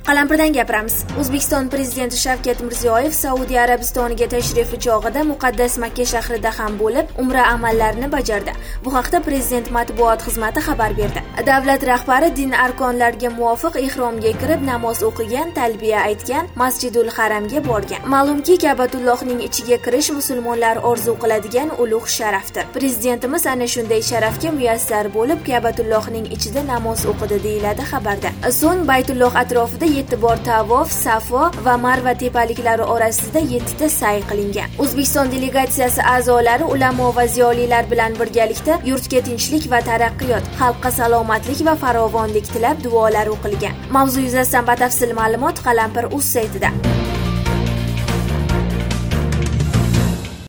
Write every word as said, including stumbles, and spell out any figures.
Qalampirdan gapiramiz. O'zbekiston Prezidenti Shavkat Mirziyoyev Saudiya Arabistoniga tashrifi chog'ida muqaddas Makka shahrida ham bo'lib, umra amallarini bajardi. Bu haqda Prezident matbuot xizmati xabar berdi. Davlat rahbari din arkonlariga muvofiq ihromga kirib namoz o'qigan, talbiya aytgan, Masjidul Haramga borgan. Ma'lumki, Ka'batullohning ichiga kirish musulmonlar orzu qiladigan ulug' sharafdir. Prezidentimiz ana shunday sharafga muyassar bo'lib, Ka'batullohning ichida namoz o'qidi deyiladi xabarda. So'ng Baytulloh atrofida yetti bor tavof, Safo va Marva tepaliklari orasida yetti ta sa'y qilingan. O'zbekiston delegatsiyasi a'zolari ulamo va ziyolilar bilan birgalikda yurtga tinchlik va taraqqiyot, xalqqa salomatlik va farovonlik tilab duolar o'qilgan. Mavzu yuzasidan batafsil ma'lumot Qalampir.uz saytida.